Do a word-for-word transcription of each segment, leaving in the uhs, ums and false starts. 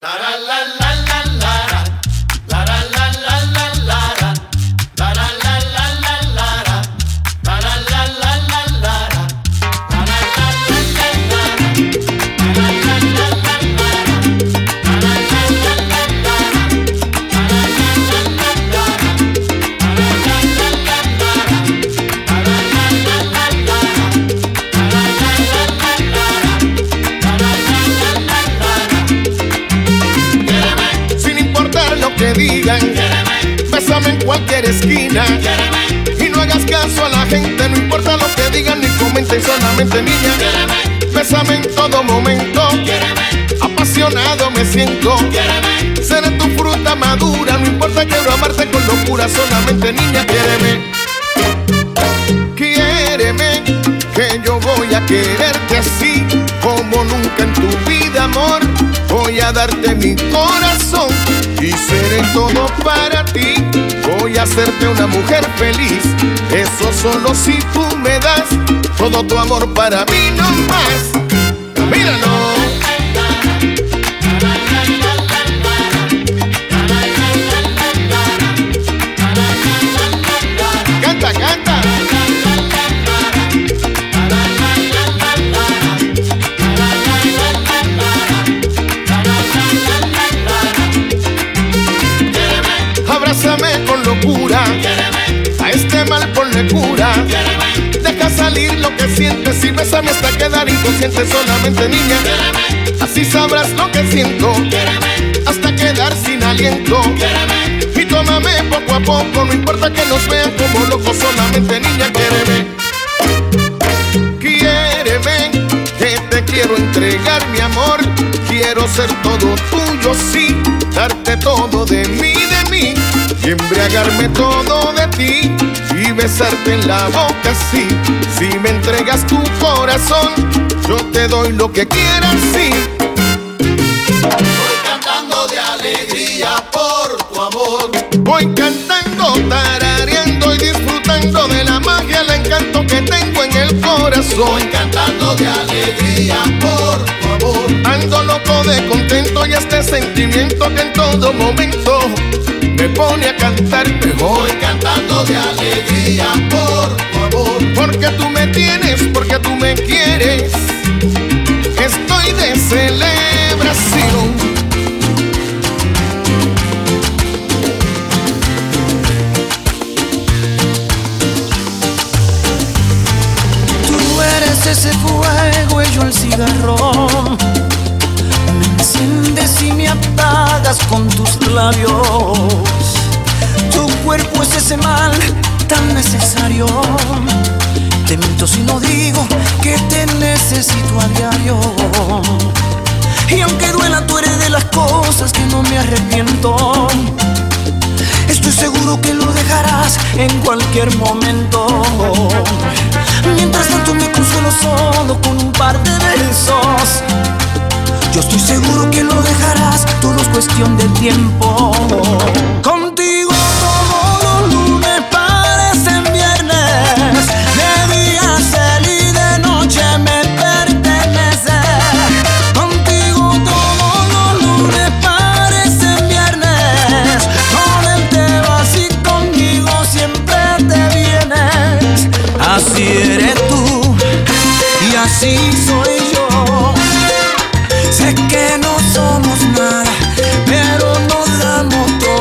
Bésame en cualquier esquina y no hagas caso a la gente, no importa lo que digan ni comenten, solamente niña. Bésame en todo momento, apasionado me siento. Seré tu fruta madura, no importa, quiero amarte con locura, solamente niña. Quiéreme, quiéreme, que yo voy a quererte así como nunca en tu vida, amor. Voy a darte mi corazón y seré todo para ti. Voy a hacerte una mujer feliz, eso solo si tú me das todo tu amor para mí, no más. Míralo. Canta, canta. Abrázame con locura, a este mal ponle cura. Deja salir lo que sientes y bésame hasta quedar inconsciente, solamente niña. Así sabrás lo que siento, hasta quedar sin aliento. Y tómame poco a poco, no importa que nos vean como locos, solamente niña. Quiéreme, quiéreme, que te quiero entregar mi amor. Quiero ser todo tuyo, sí, darte todo de mí, de mí, y embriagarme todo de ti, y besarte en la boca, sí. Si me entregas tu corazón, yo te doy lo que quieras, sí. Voy cantando de alegría por tu amor. Voy cantando, tarareando y disfrutando de la magia, el encanto que tengo en el corazón. Voy cantando de alegría por tu amor. Ando loco de contento y este sentimiento que en todo momento me pone a cantar mejor. Voy cantando de alegría por tu amor. Porque tú me tienes, porque tú me quieres, estoy de celebración. Ese fuego y yo el cigarrón, me enciendes y me apagas con tus labios. Tu cuerpo es ese mal tan necesario. Te miento si no digo que te necesito a diario. Y aunque duela, tú eres de las cosas que no me arrepiento. Estoy seguro que lo dejarás en cualquier momento. Mientras tanto me consuelo solo con un par de besos. Yo estoy seguro que lo dejarás, todo es cuestión de tiempo. Contigo todos los lunes parecen viernes. De día ser y de noche me pertenece. Contigo todos los lunes parecen viernes. Con él te vas y conmigo siempre te vienes. Así eres tú y así soy yo. Sé que no somos nada, pero nos damos todo.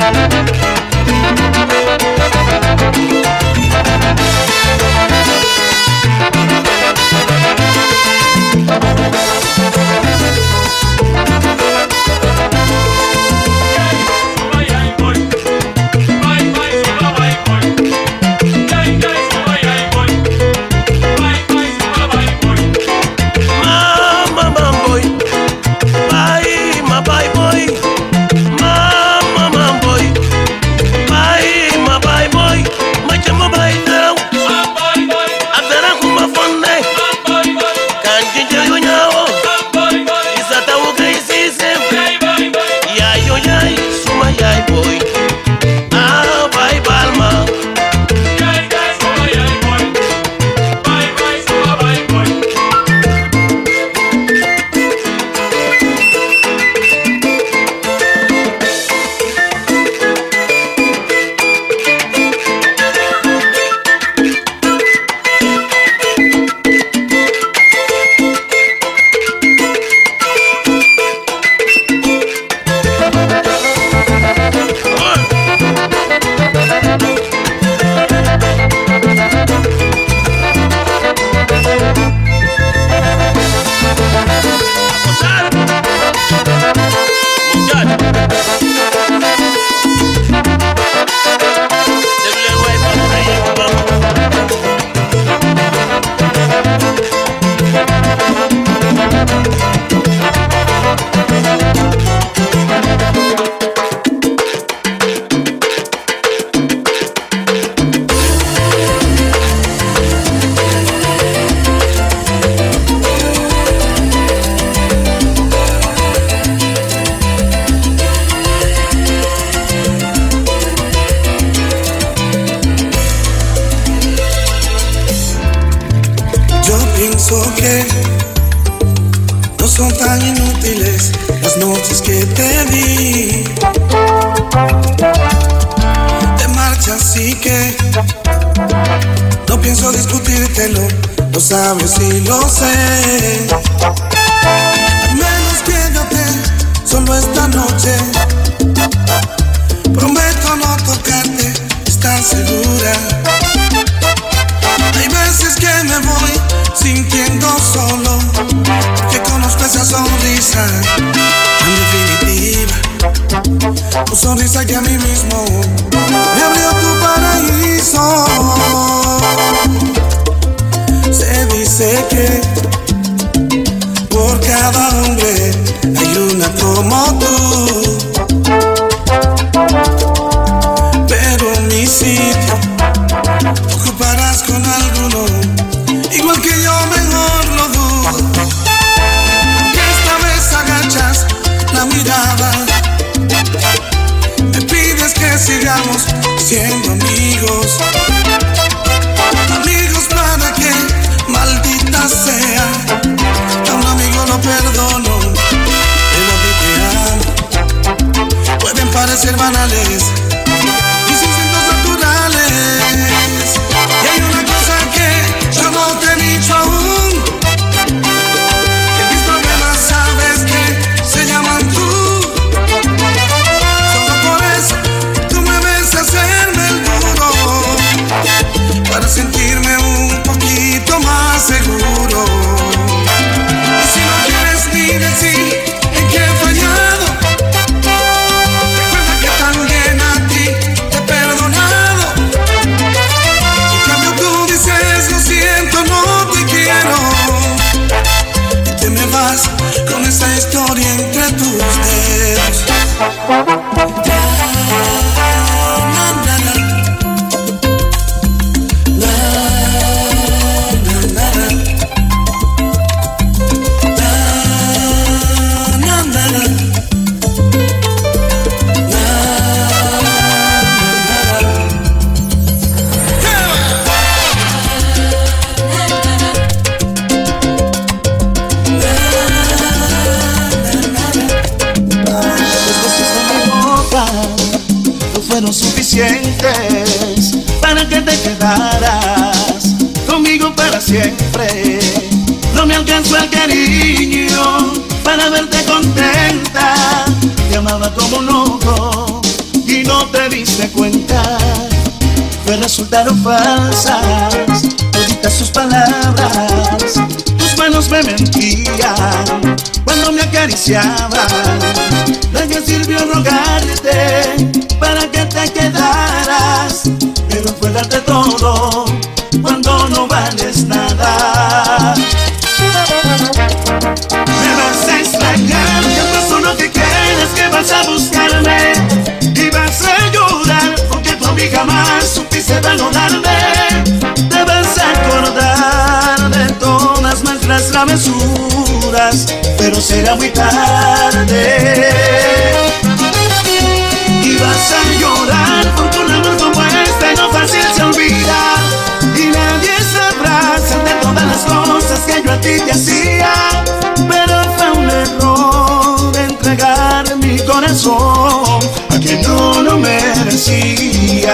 como loco y no te diste cuenta, pues resultaron falsas toditas sus palabras. Tus manos me mentían cuando me acariciaban. De qué sirvió rogarte para que te quedaras, pero fue darte todo cuando no vales nada. Me vas a extrañar, que pasó lo que quieres, que vas a buscarme y vas a llorar, porque tú a mí jamás supiste valorarme. Te vas a acordar de todas nuestras travesuras, pero será muy tarde. Y vas a llorar porque un amor como este no fácil se olvida, y nadie sabrá de todas las cosas que yo a ti te hacía. Pero fue un error entregar mi corazón a quien no lo merecía.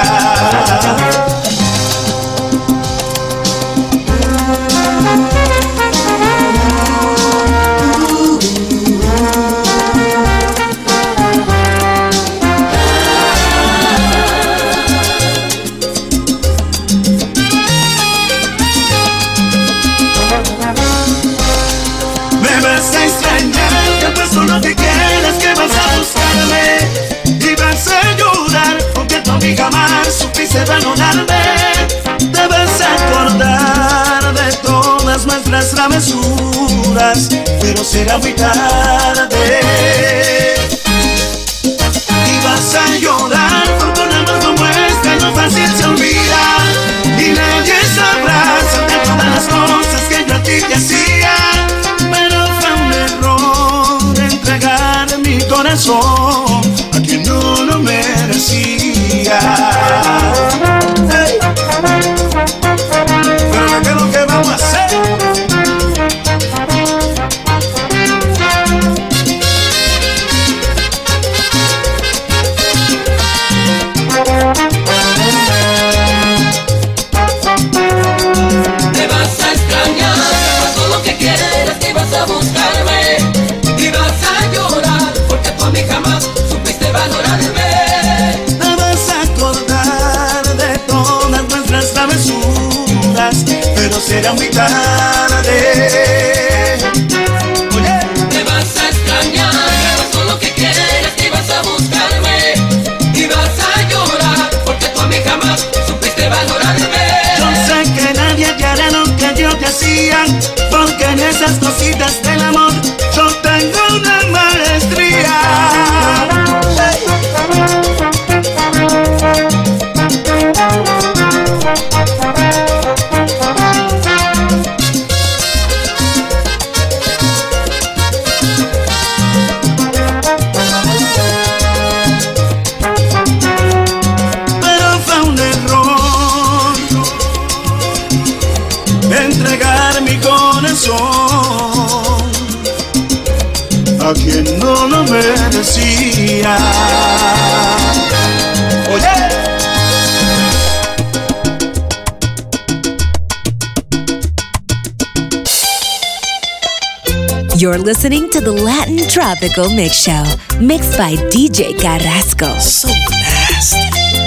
Lo que quieras, que vas a buscarme y vas a llorar, porque tú a mí jamás supiste valorarme. Te vas a acordar de todas nuestras travesuras, pero será muy tarde. Y vas a llorar porque un amor como este no fácil se olvida, y nadie sabrá de todas las cosas que yo a ti te hacía. Pero fue un error entregar mi corazón a quien no lo merecía. Hey. Pero ¿qué es lo que vamos a hacer? Te vas a extrañar, todo lo que quieras, que vas a buscarme y vas a llorar, porque tú a mí jamás supiste valorarme. Te vas a acordar de todas nuestras travesuras, pero será muy tarde. Oye. Te vas a extrañar, todo lo que quieras, que vas a buscarme y vas a llorar, porque tú a mí jamás supiste valorarme. Yo sé que nadie te hará lo que yo te hacía, porque en esas cositas del amor yo tengo una maestría. Hey. Pero fue un error entregar mi corazón a quien no lo merecía. Oye. You're listening to the Latin Tropical Mix Show, mixed by D J Carrasco. So nasty.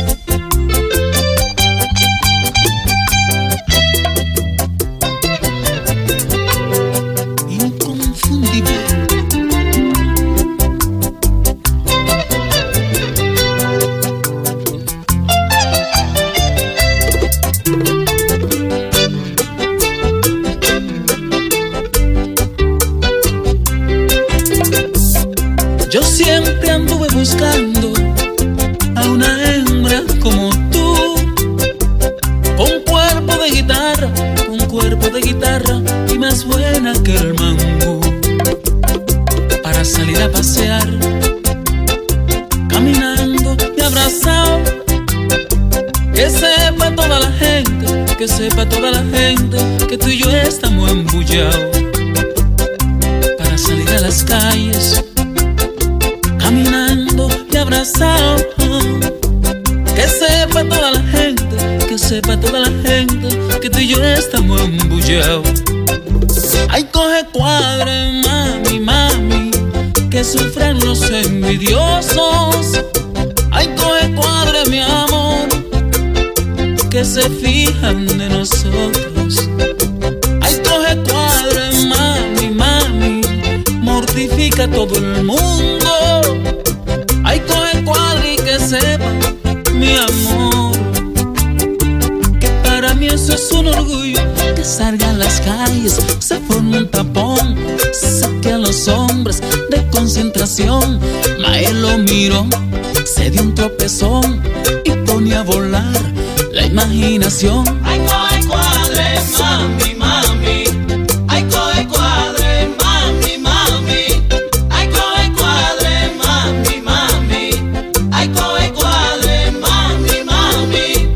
Inconfundible. Yo siempre anduve buscando a una hembra como tú, con cuerpo de guitarra, con cuerpo de guitarra y más buena que el mango, para salir a pasear, caminando y abrazado. Que sepa toda la gente, que sepa toda la gente que tú y yo estamos embullados, para salir a las calles, caminando y abrazado. Que sepa toda la gente, que sepa toda la gente que tú y yo estamos embullados. Ay, coge cuadre, mami, mami, que sufren los envidiosos. Ay, coge cuadre, se fijan de nosotros. Ay, coge cuadre, mami, mami, mortifica a todo el mundo. Ay, coge cuadre y que sepa, mi amor, que para mí eso es un orgullo. Que salga a las calles, se forma un tapón, saque a los hombres de concentración. Mael lo miró, se dio un tropezón y pone a volar la imaginación. Ay, coge cuadre, mami, mami. Ay, coge cuadre, mami, mami. Ay, coge cuadre, mami, mami. Ay, coge cuadre, mami, mami.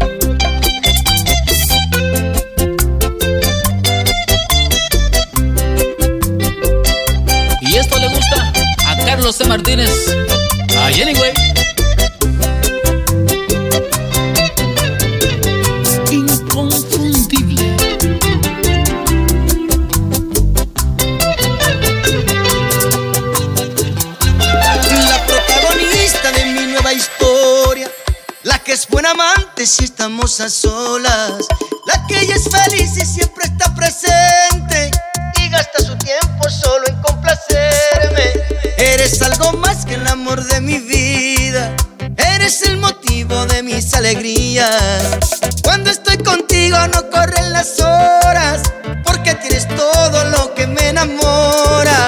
Y esto le gusta a Carlos C. Martínez, a Jenny Way. Es buena amante si estamos a solas, la que ella es feliz y siempre está presente y gasta su tiempo solo en complacerme. Eres algo más que el amor de mi vida, eres el motivo de mis alegrías. Cuando estoy contigo no corren las horas, porque tienes todo lo que me enamora.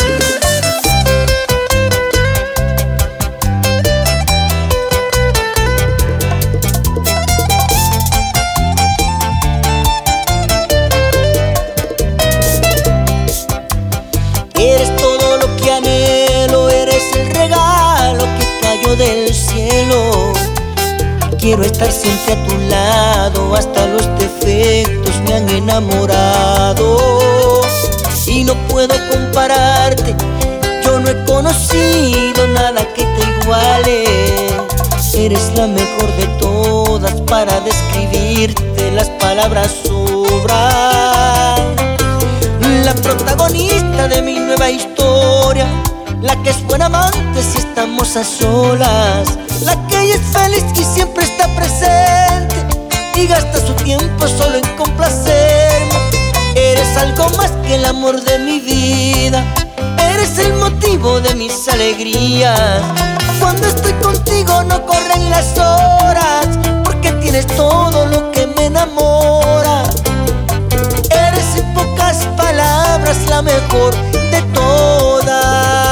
Eres todo lo que anhelo, eres el regalo que cayó del cielo. Quiero estar siempre a tu lado, hasta los defectos me han enamorado. Y no puedo compararte, yo no he conocido nada que te iguale. Eres la mejor de todas, para describirte las palabras sobran. La protagonista de mi nueva historia, la que es buena amante si estamos a solas, la que ella es feliz y siempre está presente y gasta su tiempo solo en complacerme. Eres algo más que el amor de mi vida, eres el motivo de mis alegrías. Cuando estoy contigo no corren las horas, porque tienes todo lo que me enamora. Eres en pocas palabras la mejor de todas.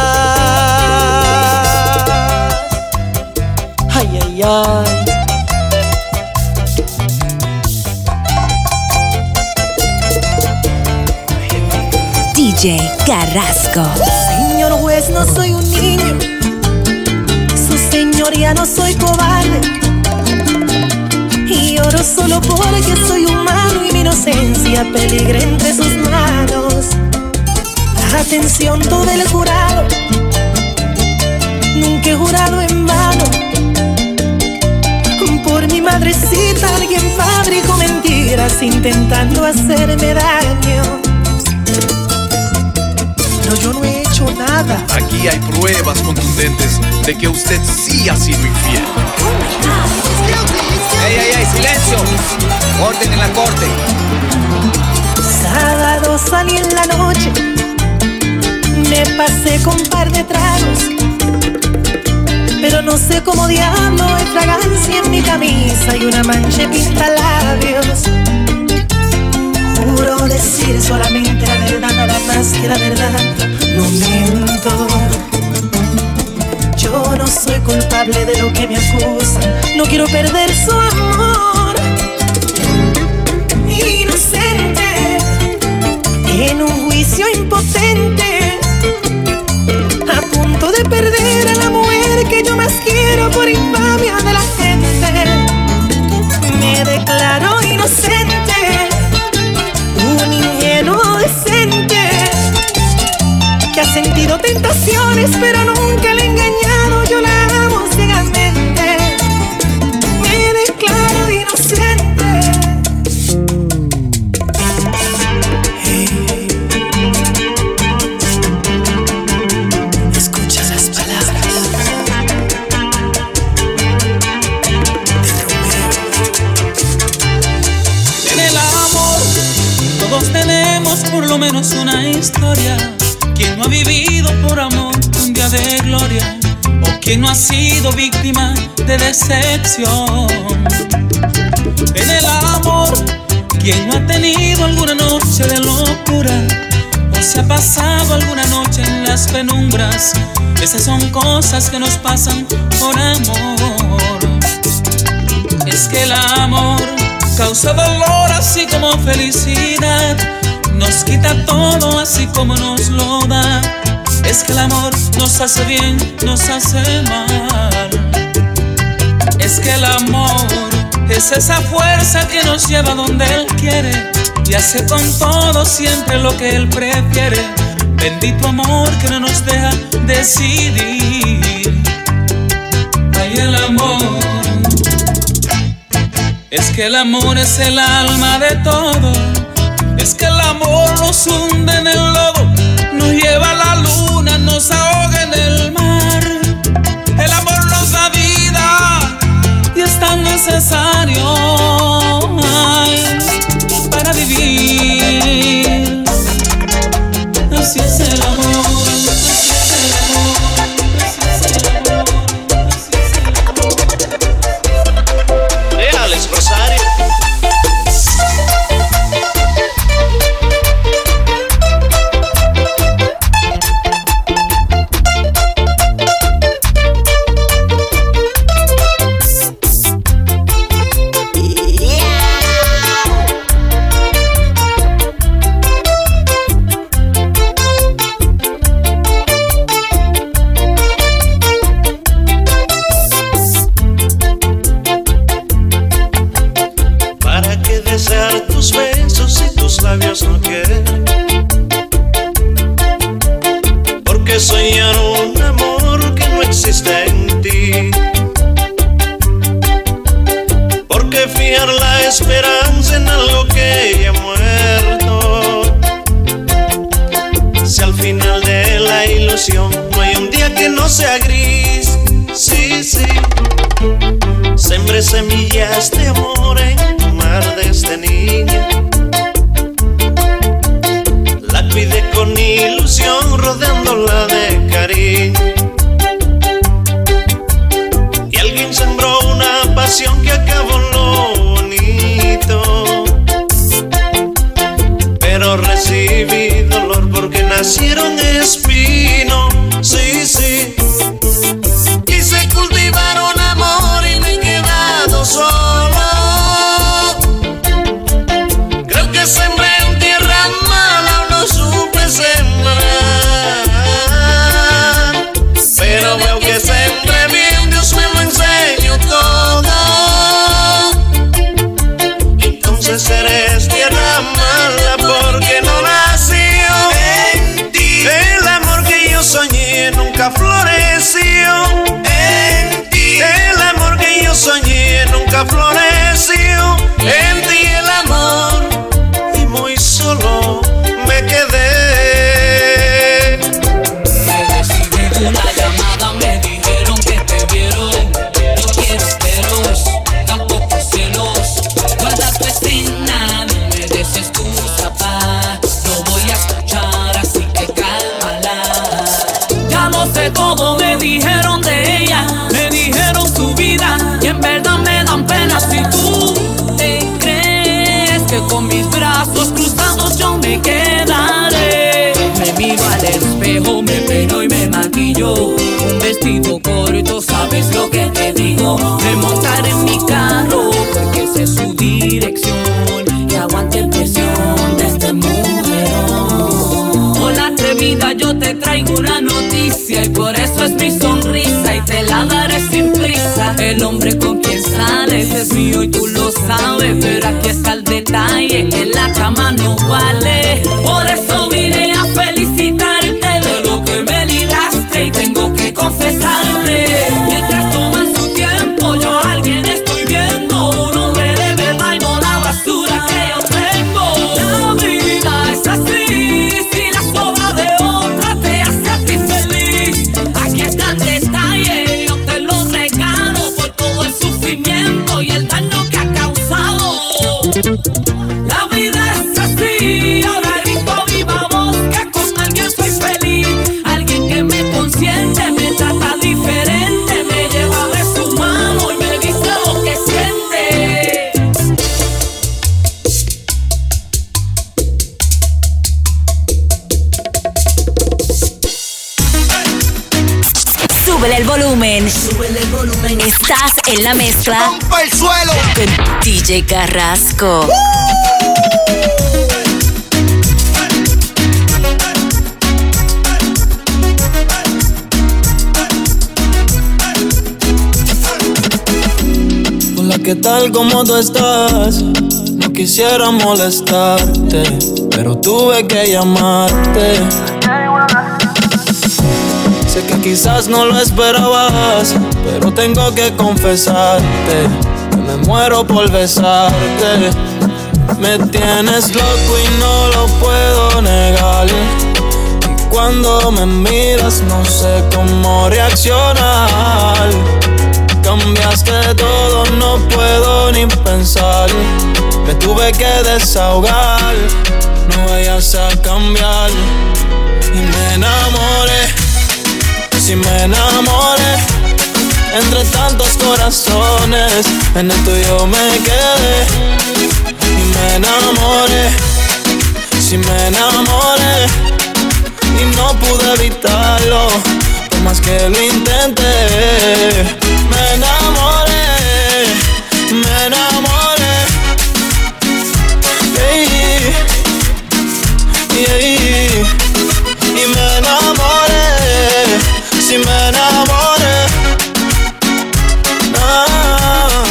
Ay, ay, ay. D J Carrasco. Señor juez, no soy un niño, su señoría no soy cobarde, y lloro solo porque soy humano y mi inocencia peligra entre sus manos. Atención todo el jurado, nunca he jurado en vano. Por mi madrecita alguien fabricó mentiras intentando hacerme daño. No, yo no he hecho nada. Aquí hay pruebas contundentes de que usted sí ha sido infiel. ¡Ey, ey, ey! ¡Silencio! Orden en la corte. Sábado salí en la noche, me pasé con un par de tragos, pero no sé cómo diablo hay fragancia en mi camisa y una mancha de pintalabios. Juro decir solamente la verdad, nada más que la verdad, no miento. Yo no soy culpable de lo que me acusan, no quiero perder su amor. Inocente, en un juicio impotente, a punto de perder a la mujer que yo más quiero por infamia de la gente. Me declaro inocente, un ingenuo decente que ha sentido tentaciones pero nunca le he engañado. Yo la amo ciegamente. Me declaro una historia. ¿Quién no ha vivido por amor un día de gloria? ¿O quién no ha sido víctima de decepción? En el amor, ¿quién no ha tenido alguna noche de locura? ¿O se ha pasado alguna noche en las penumbras? Esas son cosas que nos pasan por amor. Es que el amor causa dolor así como felicidad. Nos quita todo así como nos lo da. Es que el amor nos hace bien, nos hace mal. Es que el amor es esa fuerza que nos lleva donde Él quiere y hace con todo siempre lo que Él prefiere. Bendito amor que no nos deja decidir. Ay, el amor. Es que el amor es el alma de todo. Es que el amor nos hunde en el lodo, nos lleva a la luna, nos ahoga en el mar. El amor nos da vida y es tan necesario, ay, para vivir. Así es el amor, así es el amor, así es el amor, así es el amor. Reales, Rosario. No quiere, porque soñar un amor que no existe en ti, porque fiar la esperanza en algo que ya ha muerto. Si al final de la ilusión no hay un día que no sea gris, sí, sí, sembré semillas de amor en el mar de este niño. Cuidé con ilusión rodeándola de cariño. Y alguien sembró una pasión que acabó en lo bonito. Pero recibí dolor porque nacieron espinos. Sí, sí. Quise cultivar un amor y me he quedado solo. Creo que sembré en tierra mala, no supe sembrar, pero veo que sembré bien, Dios me lo enseñó todo. Entonces eres tierra mala porque no nació en ti. El amor que yo soñé nunca floreció en ti. El amor que yo soñé nunca floreció en ti. El amor, y muy solo me quedé. Me recibí una llamada, me dijeron que te vieron. No quiero celos, tampoco celos. Guarda tu escena, no me des excusa, pa. No voy a escuchar, así que cálmala. Ya lo sé todo, me dijeron de ella, me dijeron su vida, y en verdad me dan pena si tú te crees que con mis brazos cruzados yo me quedaré. Me miro al espejo, me peino y me maquillo. Un vestido corto, ¿sabes lo que te digo? Me montaré en mi carro porque sé su dirección y aguante presión de este mujerón. Hola atrevida, yo te traigo una noticia y por eso es mi sonrisa y te la daré sin prisa. El hombre con quien sales es mío y tú lo sabes, pero aquí está el detalle, que la cama no vale. Por eso vine a felicitarte de lo que me libraste y tengo que confesarte. Mientras toman su tiempo, yo a alguien estoy viendo, un hombre de verdad y no la basura que yo tengo. La vida es así, si la sobra de otra te hace a ti feliz. Aquí está el detalle, yo te lo regalo por todo el sufrimiento y el daño que ha causado. La vida es así. volumen. Súbele el volumen. Estás en la mezcla. ¡Rompa el suelo! Con D J Carrasco. ¡Uh! ¿Qué tal? ¿Cómo tú estás? No quisiera molestarte, pero tuve que llamarte. Sé que quizás no lo esperabas, pero tengo que confesarte que me muero por besarte. Me tienes loco y no lo puedo negar. Y cuando me miras no sé cómo reaccionar. Cambiaste todo, no puedo ni pensar. Me tuve que desahogar, no vayas a cambiar. Y me enamoré, si me enamoré. Entre tantos corazones, en el tuyo me quedé. Y me enamoré, si me enamoré. Y no pude evitarlo, por más que lo intenté. Me enamoré, me enamoré. Yeah, yeah. Y me enamoré, si me enamoré. Nah,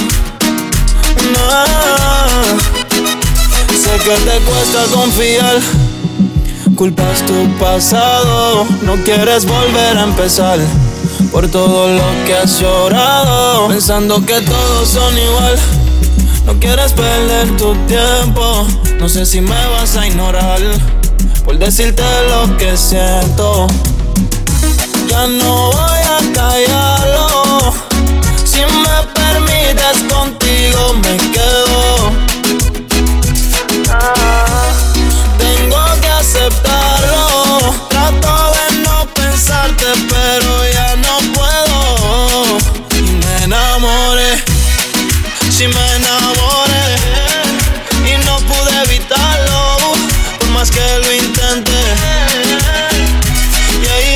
nah. Sé que te cuesta confiar. Culpas tu pasado, no quieres volver a empezar. Por todo lo que has llorado, pensando que todos son igual. No quieres perder tu tiempo, no sé si me vas a ignorar por decirte lo que siento. Ya no voy a callarlo, si me permites contigo me quedo. Ah, tengo que aceptarlo, trato de no pensarte pero ya no puedo. Y me enamoré, si me enamoré. Y no pude evitarlo, por más que lo intenté. Yeah,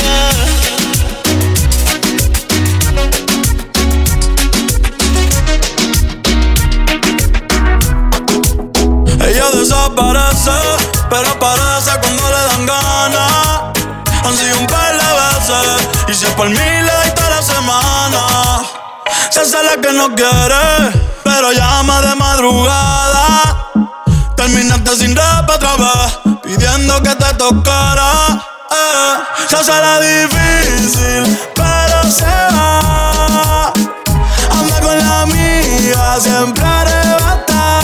yeah. Ella desaparece, pero aparece cuando le dan ganas. Han sido un par de veces, y si es por mí le doy toda la semana. Se hace la que no quiere, pero llama de madrugada. Terminaste sin rap otra vez, pidiendo que te tocara. Eh, se hace la difícil, pero se va. Anda con la amiga, siempre arrebata,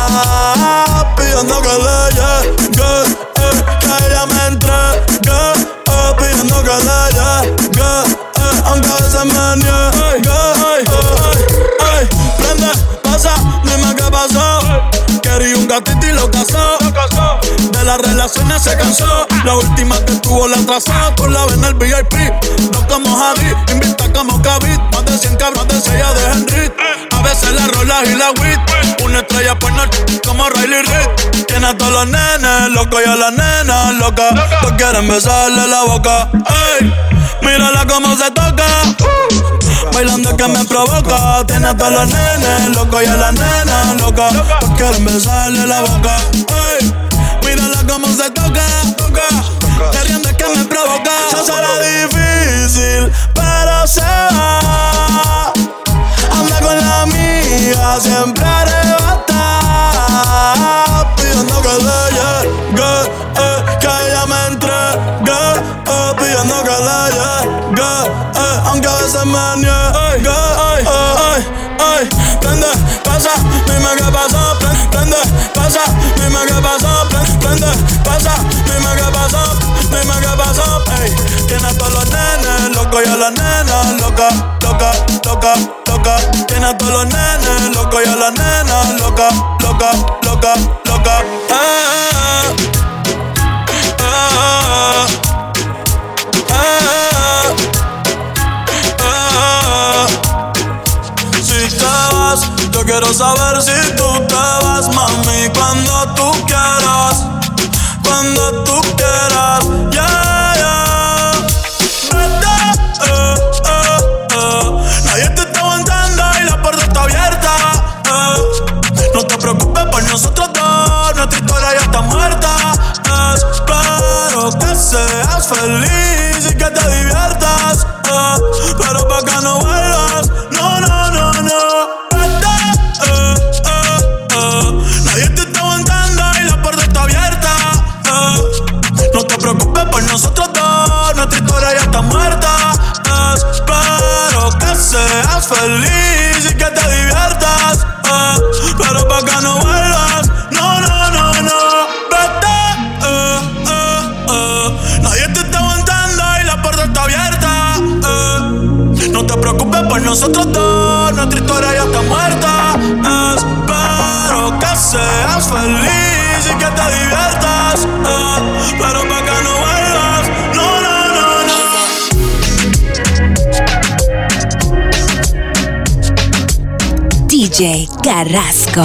pidiendo que le llegue, eh, que ella me entregue, eh, pidiendo que le llegue, eh, aunque a veces me niegue. Ay, ay, ay, prende, pasa, dime qué pasó. Quería un gatito y lo casó. De las relaciones se cansó. La última que tuvo la atrasó. Con la ven el V I P. No como Javi, invita como Kavit. Más de cien cabros de sella de Henry. A veces la rola y la wit. Una estrella por noche como Riley Reid. Tiene a todos los nenes locos y a las nenas locas. Todos quieren besarle la boca. Ey, mírala cómo se toca. Bailando que me provoca. Tiene a todos los nenes locos y a las nenas locas. Todos quieren besarle la boca. Ey, mírala cómo se toca, toca. Queriendo que me provoca. Se será difícil, pero se va. Anda con la amiga, siempre arrebata, pidiendo que le llegue, eh, que ella me entregue, eh, pidiendo que le llegue, eh, aunque a veces me niegue. Ay, ay, ay, prende, pasa, dime qué pasó. Prende, pasa, dime qué pasó. Prende, pasa, dime qué pasó. Dime qué pasó. Ey, tiene a todos los nenes locos y a las nenas locas, loca, loca, loca. Tiene a todos los nenes locos y a las nenas locas, loca, loca, loca. Ah, ah, ah, ah. Si te vas, yo quiero saber si tú te vas, mami, cuando tú quieras, cuando tú quieras, yeah, yeah. Vete, eh, eh, eh. preocupes por nosotros dos, nuestra historia ya está muerta. Espero que seas feliz y que te diviertas, eh, pero pa' que no vuelvas, no, no, no, no. Vete, eh, eh, eh. Nadie te está aguantando y la puerta está abierta, eh. No te preocupes por nosotros dos, nuestra historia ya está muerta. Espero que seas feliz y que te diviertas, eh, pero pa' que no vuelvas, no, no, no, no. Vete, eh, eh, eh. Nadie te está aguantando y la puerta está abierta, eh. No te preocupes por nosotros dos, nuestra historia ya está muerta. Espero que seas feliz y que te diviertas, eh, pero pa' que no vuelvas, no, no, no, no. D J Carrasco.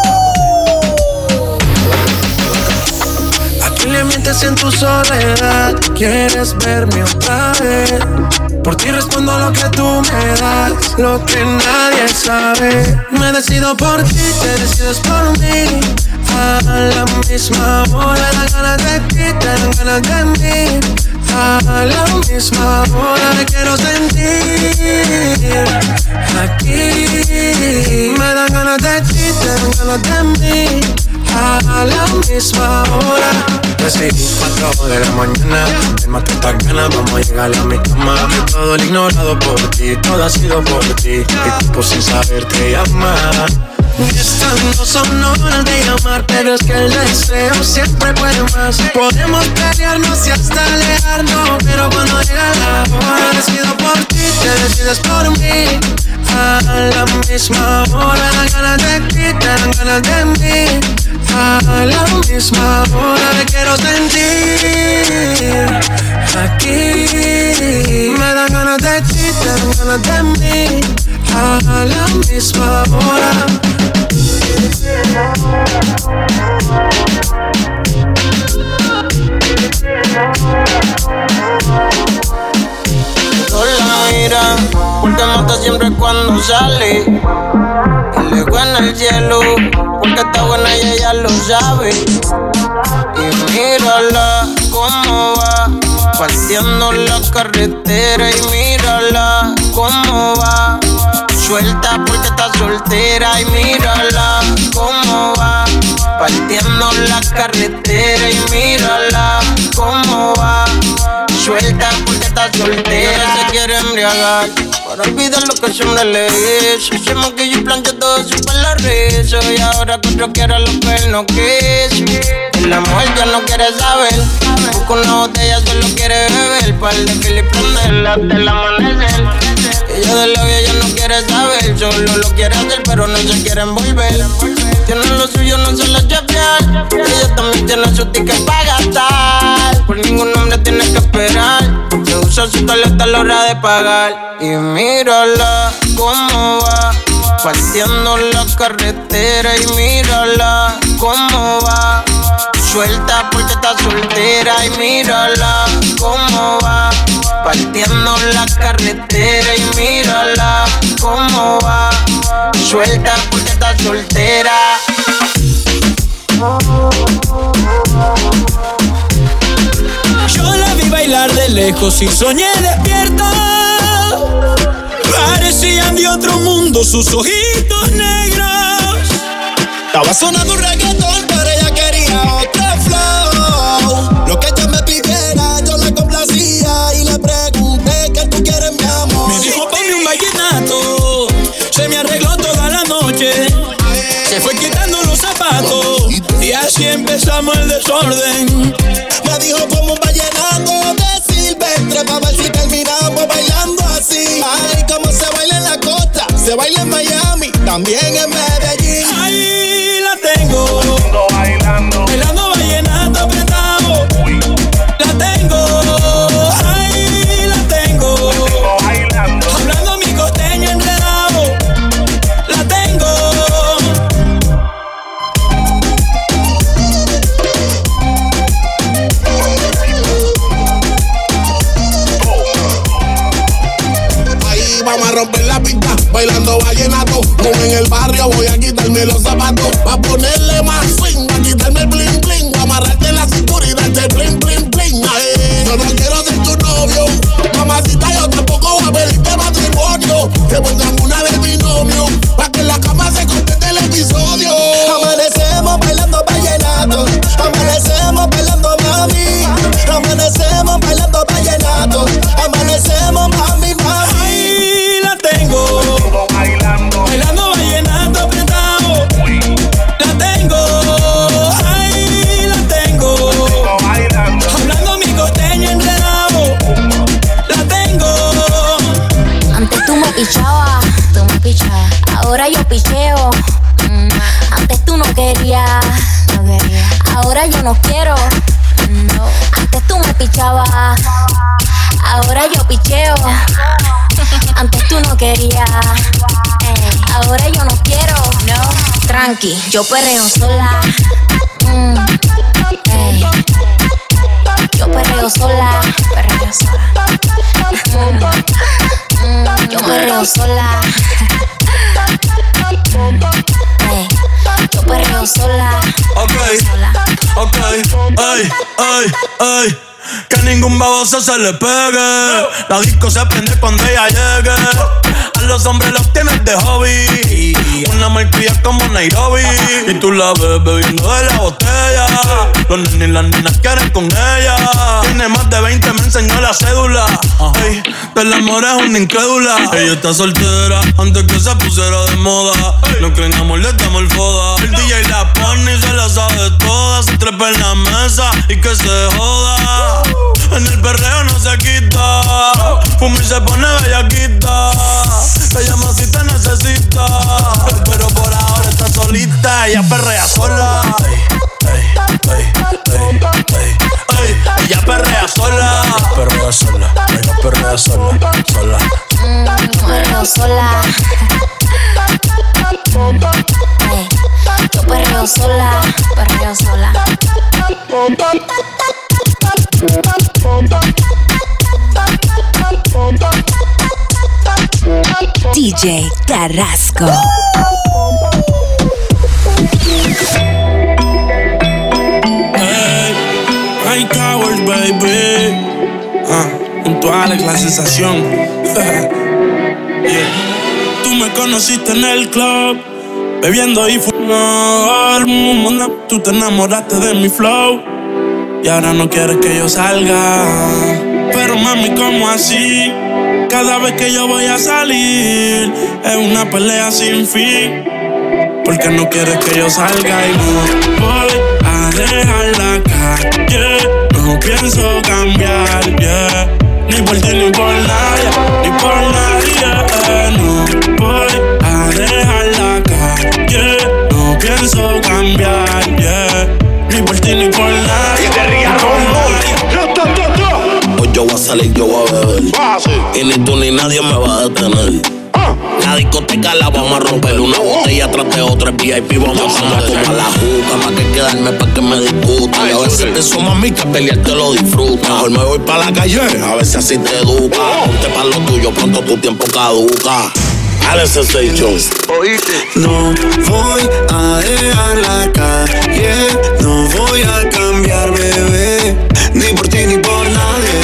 ¿A quién le mientes en tu soledad? ¿Quieres verme otra vez? Por ti respondo lo que tú me das, lo que nadie sabe. Me decido por ti, te decides por mí. A la misma hora, dan ganas de ti, te dan ganas de mí. A la misma hora me quiero sentir aquí. Me dan ganas de ti, te dan ganas de mí. A la misma hora. Decidí cuatro de la mañana, el más te ganas, vamos a llegar a mi cama. Todo el ignorado por ti, todo ha sido por ti. Y tiempo sin saber te llamar. Estas no son horas de llamar, pero es que el deseo siempre puede más. Podemos pelearnos y hasta alejarnos, pero cuando llega la hora decido por ti, te decides por mí. A la misma hora dan ganas de ti, te dan ganas de mí. A la misma hora me quiero sentir aquí. Me dan ganas de ti, te dan ganas de mí. A la misma hora. Sola mira, porque mata siempre cuando sale. Y luego en el cielo, porque está buena y ella lo sabe. Y mírala cómo va, partiendo la carretera. Y mírala cómo va, suelta porque está soltera. Y mírala cómo va, partiendo la carretera. Y mírala cómo va, suelta porque está soltera. Se quiere embriagar para olvidar lo que siempre le hizo. Se maquilla y plancha todo su pelo rizo. Y ahora que otro quiere lo que él no quiso. El amor ya no quiere saber. Busca una botella, solo quiere beber. Par de que le prende hasta el amanecer. Ella de la vida ya no quiere saber. Solo lo quiere hacer pero no se quiere envolver. Tiene lo suyo, no se lo echa fiel. Ella también tiene su ticket para gastar. Por ningún hombre tiene que esperar. Se usa su tarjeta a la hora de pagar. Y mírala cómo va, partiendo la carretera. Y mírala cómo va, suelta porque está soltera. Y mírala cómo va, partiendo la carretera. Y mírala cómo va, suelta porque está soltera. Yo la vi bailar de lejos y soñé despierta. Parecían de otro mundo sus ojitos negros. Estaba sonando reggaetón, pero ella quería otro flow. Lo que ella me pidiera, yo la complacía. Y le pregunté ¿qué tú quieres, mi amor? Me dijo ponme un vallenato. Se me arregló toda la noche. Se fue quitando los zapatos y así empezamos el desorden. Me dijo ponme un vallenato de Silvestre pa' ver si terminamos bailando así. Ay, como se baila en la costa, se baila en Miami, también en Medellín. Ahí la tengo, bailando, bailando vallenato apretado. La tengo, ahí la tengo, bailando, hablando mi costeño enredado. La tengo. Vamos a romper la pista, bailando vallenato. Como en el barrio voy a quitarme quitarme los zapatos, pa' ponerle más swing, pa' quitarme el bling bling, pa' amarrarte la cintura y darte bling bling bling. Ay, yo no quiero ser tu novio, mamacita, yo tampoco voy a pedirte matrimonio. Que pongan una de binomio, pa' que en la cama se complete el episodio. Amanecemos bailando vallenato, amanecemos bailando mami, amanecemos bailando vallenato, amanecemos mami, mami. Ay, la tengo bailando, bailando vallenato apretado. La tengo, ay, la tengo bailando, hablando mi costeño enredado. La tengo. Antes tú me pichabas, tú me pichabas, ahora yo picheo. Mm, antes tú no querías, no quería. Ahora yo no quiero. No. Antes tú me pichabas, ahora yo picheo. Antes tú no querías, ey. Ahora yo no quiero. No, tranqui, yo perreo sola. Mm, ey. Yo perreo sola, perreo sola. Mm, mm, yo perreo sola. Ey, yo perreo sola. Ok, ok, ay, ay, ay. Que ningún baboso se le pegue. La disco se prende cuando ella llegue. A los hombres los tienes de hobby. Una malcria como Nairobi. Y tú la ves bebiendo de la botella. Los nenes y las nenas quieren con ella. Tiene más de veinte, me enseñó la cédula. Ey, del amor es una incrédula. Ella está soltera antes que se pusiera de moda. No creen amor, le damos el foda. El D J la pone y se la sabe toda. Se trepa en la mesa y que se joda. En el perreo no se quita. Fuma y se pone bellaquita. Te llama si te necesita. Pero por ahora está solita. Ella perrea sola. Ey, ey, ey, ey, ey. Ella perrea sola. Perrea sola. Ella perrea sola. Sola. Mm, perreo sola. Ey, yo perreo sola. Perreo sola. D J Carrasco. Hey, High Towers, baby. Ah, junto a Alex, la sensación. Yeah. Tú me conociste en el club, bebiendo y fumando. Tú te enamoraste de mi flow y ahora no quieres que yo salga. Pero mami, ¿cómo así? Cada vez que yo voy a salir es una pelea sin fin. Porque no quieres que yo salga y no voy a dejar la calle. No pienso cambiar, yeah. Ni por ti ni por nadie, ni por nadie. No voy a dejar la calle. No pienso cambiar, yeah. Ni por ti ni por nadie. Hoy yo voy a salir, yo voy a beber. Y ni tú ni nadie me va a detener. La discoteca la vamos a romper. Una botella tras de otra, V I P vamos a tomar como a la juca. Más que quedarme pa' que me discutan. Y a veces pienso, mami, que pelear te lo disfruta. Mejor me voy pa' la calle, a ver si así te educa. Ponte pa' lo tuyo, pronto tu tiempo caduca. Alex Sensation. No voy a dejar la calle, no voy a cambiar, bebé, ni por ti ni por nadie.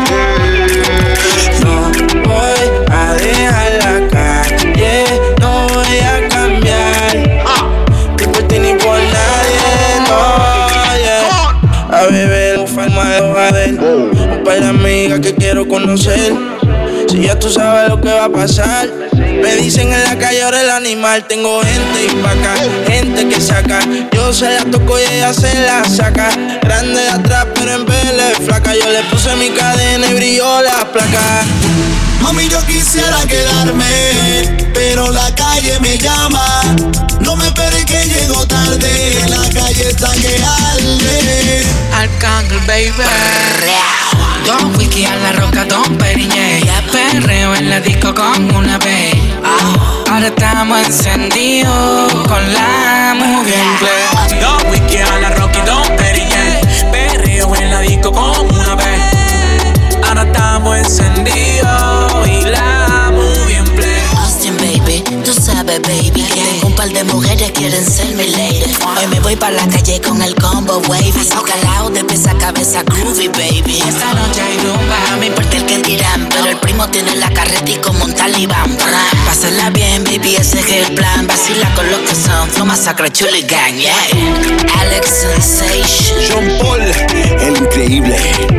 No voy a dejar la calle, no voy a cambiar, ni por ti ni por nadie. No, yeah. A beber, forma de joder, un par de amigas que quiero conocer. Si ya tú sabes lo que va a pasar. Me dicen en la calle ahora el animal. Tengo gente y pa' acá, gente que saca. Yo se la toco y ella se la saca. Grande de atrás pero en vela es flaca. Yo le puse mi cadena y brilló la placa. Mami, yo quisiera quedarme, pero la calle me llama. No me esperes que llego tarde, en la calle está que arde. Arcángel, baby. Don Wiki a la roca, Don Periñé. Perreo en la disco con una vez. Ahora estamos encendidos con la movie en play. Don Wiki a la roca y Don Periñé. Perreo en la disco con una vez. Ahora estamos encendidos y la movie en play. Austin, baby, tú sabes, baby, que Un par de mujeres quieren ser mi lady. Hoy me voy pa' la calle con el combo wavy. Calao de pies a cabeza groovy, baby. Esta noche hay rumba, no me importa el que dirán, pero el primo tiene la carreta y como un talibán. Pásala bien, baby, ese es el plan. Vacila con los que son Flow Masacre Chuli Gang, yeah. Alex Sensation, John Paul, el increíble.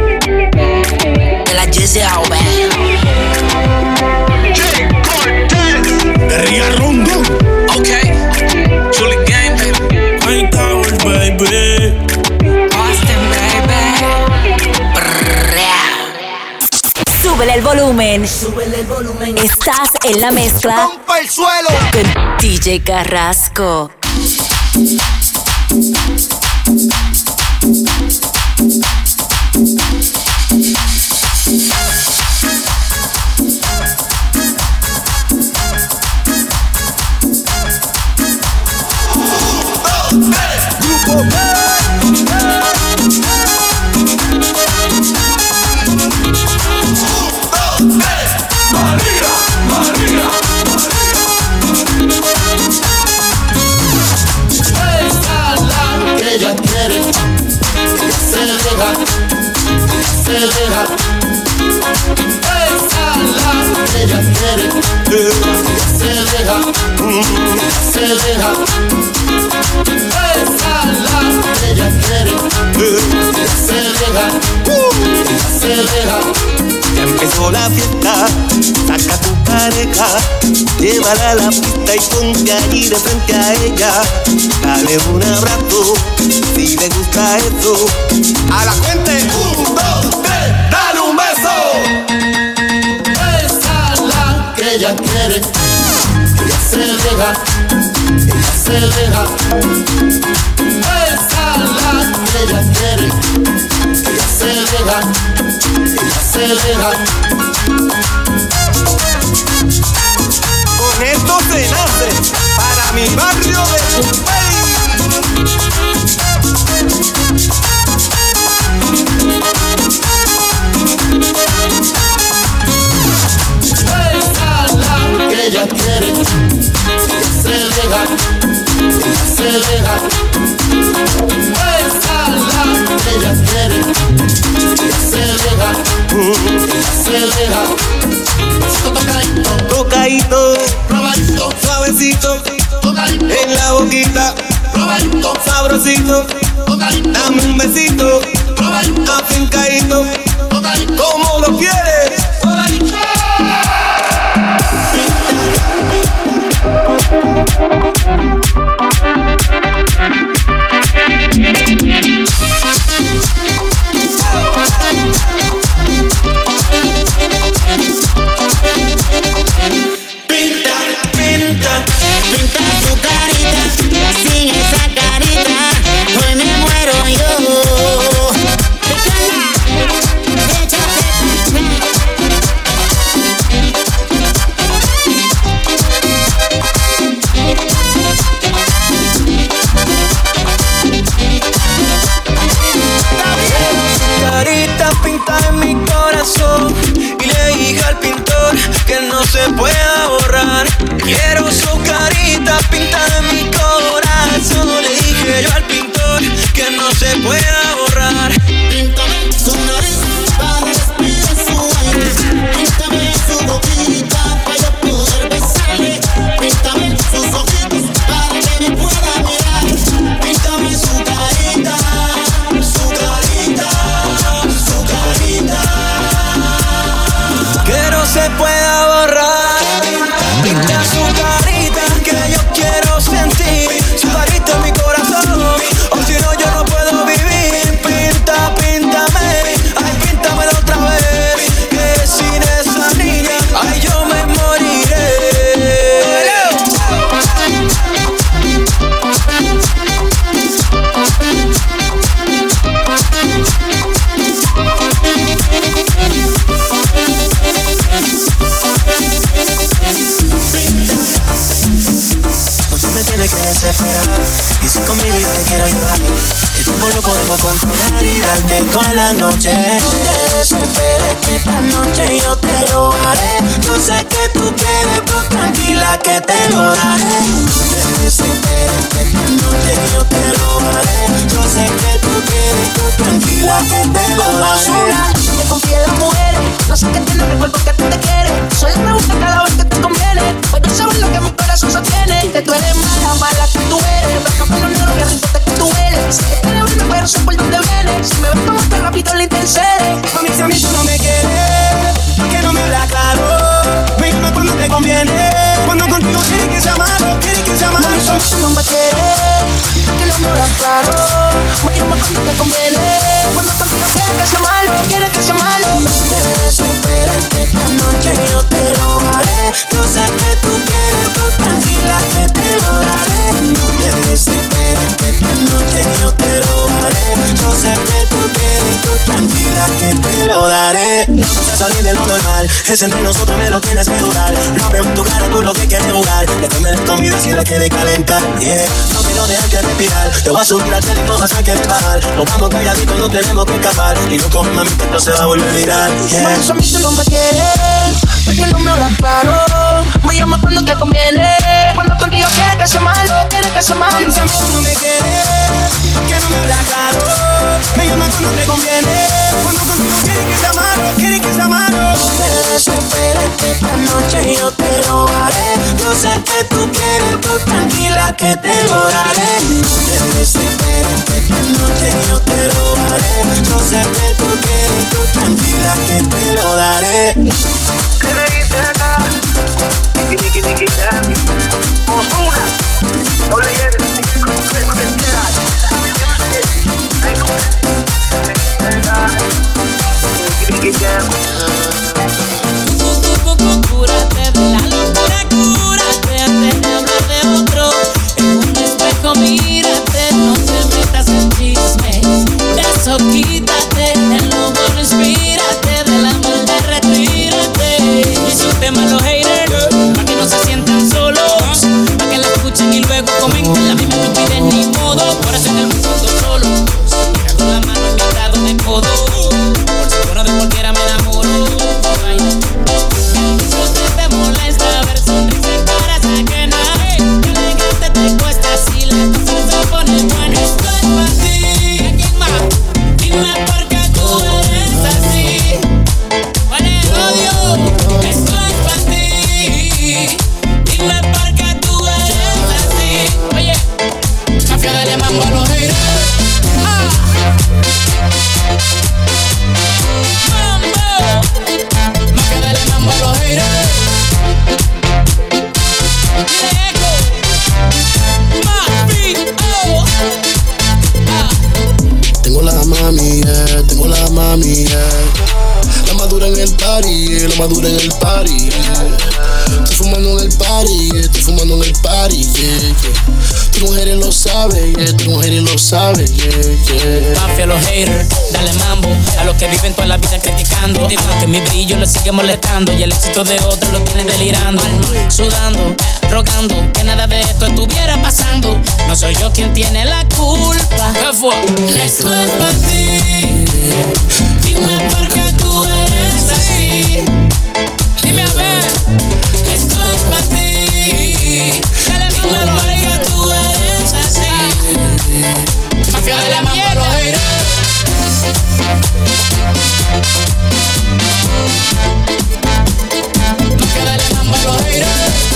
De la Jesse Aube, Jay Cortez, de Rigarrondo. Ok, Chuli Gang, baby. High Tower, baby. Austin, baby. Súbele el volumen. Súbele el volumen. Estás en la mezcla. ¡Rompa el suelo! Con D J Carrasco. Grupo B. María, María, esa la que ella quiere, ella se deja, ella se deja. Esa la que ella quiere, ella se deja, ella se deja. Esa la que ella quiere, ella se deja, ella se deja. Ya empezó la fiesta, saca tu pareja, llévala a la pista y ponte allí de frente a ella. Dale un abrazo, si le gusta eso. A la cuenta, un, dos, tres, dale un beso. Esa es la que ella quiere, ella se deja, ella se deja. Esa es la que ella quiere, ella se deja, ella se deja. Con esto se nace para mi barrio de Cumpey. Esa es la que ella quiere, ella se deja, ella se deja. Esa es la que ella quiere, ella se deja, ella se deja. Tocadito, tocadito, probadito, suavecito, tocadito, en la boquita, probadito, sabrosito, tocadito, dame un besito, probadito, afincadito, tocadito, como lo quieres. tocadito. Pinta, pinta, pinta tu carita, sin esa carita, hoy me muero yo. Carita pinta en mi corazón y le dije al pintor que no se pueda borrar. Quiero su carita pintada en mi corazón. Le dije yo al pintor que no se pueda borrar. Píntame su nariz para respirar su aire. Píntame su boquita para yo poder besarle. Píntame sus ojitos para que me pueda mirar. Píntame su carita, su carita, su carita. Que no se pueda borrar. Pinta su carita que yo quiero sentir. Su carita en mi corazón, o si no yo no puedo vivir. Pinta, píntame, ay píntamelo otra vez. Que sin esa niña, ay yo me moriré. Usted me tiene que desesperar, y si conmigo yo te quiero ayudar. El tiempo lo podemos controlar y darte toda la noche. No te desesperes que esta noche yo te lo haré. Yo sé que tú quieres, pero tranquila que te lo daré. tranquila que te lo daré. Te confío en las mujeres, no sé qué tiene el cuerpo que tú te quieres. Solo me gusta cada vez que te conviene, pues tú sabes lo que mi corazón sostiene. Que tú eres mala, mala que tú eres, pero con los negros que rico que tú eres. Si te quieres ver, pero sé por dónde vienes. Si me ves como te rápido le intercedes. Mami, si a mí tú no me quieres, ¿por qué no me hablas claro? Me llamas cuando te conviene, cuando contigo quieres que sea malo, quieres que sea malo. Mami, si a mí tú no me quieres, que no me hablas claro. Me llamas cuando te conviene, cuando contigo quieres que sea malo, quieres que sea malo. Te desesperes que esta noche yo te lo haré. Yo sé que tú quieres, tú tranquila que te lo daré. No te desesperes que esta noche yo te lo haré. Yo sé que tú quieres, tú tranquila que te lo daré. No vas a salir de lo normal, es entre nosotros me lo tienes que durar. No veo en tu cara tú lo que quieres jugar. Después me des comida si la quieres calentar, yeah. No quiero dejar que respirar, te voy a subir al tele y no vas a querer bajar. Nos vamos calladitos, no tenemos que escapar. Y no coges mami que esto se va a volver viral, yeah. Mami, si a mí tú no me quieres, porque no me hablas claro. Me llamas cuando te conviene, cuando contigo quieres que sea malo, quieres que sea malo. Si a mí tú no me quieres, porque no me hablas claro. Me llamas cuando te conviene, cuando contigo quieres que sea malo, quieres que sea malo. No te desesperes que esta noche yo te lo haré. Yo sé que tú quieres, tú tranquila que te lo daré. No te desesperes que esta noche yo te lo haré. Yo sé que tú quieres, tú tranquila que te lo daré. ¿Qué me dices acá? Niki, niki, niki, Ozuna, doble L, cúrate de la locura, cúrate antes de hablar de otro. En un espejo mírate, no te metas en chismes. De eso quítate, el lobo no inspírate, de la maldad retírate. Insulten a los haters, para que no se sientan solos, para que la escuchen y luego comenten la misma estupidez ni modo. Por eso en el mundo solo, mira con la mano en mi lado de codo. Por si bueno de cualquiera me enamoro. La madura en el party, yeah. Estoy fumando en el party, yeah. Estoy fumando en el party, yeah, yeah. Tu mujer lo sabe, yeah. Tu mujer lo sabe, yeah, yeah. Mafia a los haters, dale mambo a los que viven toda la vida criticando. Digo que mi brillo les sigue molestando y el éxito de otros lo tienen delirando. Sudando, rogando que nada de esto estuviera pasando. No soy yo quien tiene la culpa. ¿Qué fue? Esto es para ti. Dime por qué tú eres así. Dime a ver. Esto es para ti. Dale dímelo a ella, tú eres así. Mafia de la mierda. Los haters. Mafia de la mamba, los haters.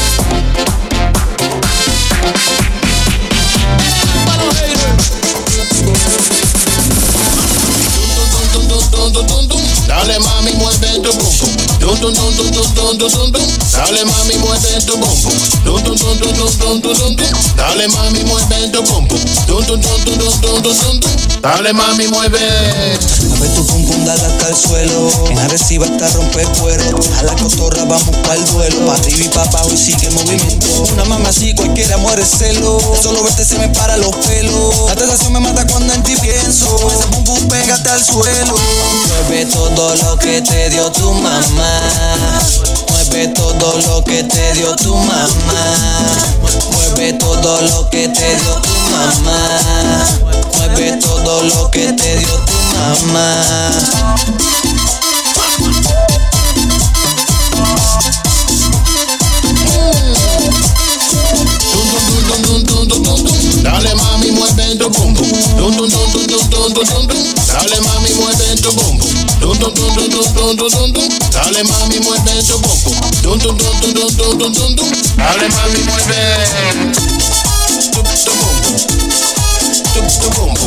Dale mami, mueve tu pum pum. Dun dun dun dun dun dun dun dun dun. Dale mami, mueve tu pum pum. Dun dun dun dun dun dun dun dun dun. Dale mami, mueve tu pum pum. Dun dun dun dun dun dun dun dun dun. Dale mami, mueve. Mueve tu pum pum, dale hasta el suelo. En agresiva hasta romper cuero. A la cotorra vamos pa'l duelo. Pa' arriba y pa' abajo y sigue el movimiento. Una mama así cualquiera muere celo. Solo verte se me para los pelos. La tentación me mata cuando en ti pienso. Ese pum pum pégate al suelo. Mueve todo lo que te dio tu mamá. Mueve todo lo que te dio tu mamá. Mueve todo lo que te dio tu mamá. Mueve todo lo que te dio tu mamá. Dale mami, mueve tu pum pum. Dun dun dun dun dun dun dun dun. Dale mami, mueve tu bum bum. Dum dum dum dum dum dum dum dum dum. Dale mami, mueve tu bum bum. Dum dum dum dum dum dum dum dum dum. Dale mami, mueve tu tu bum bum. Tu tu bum bum.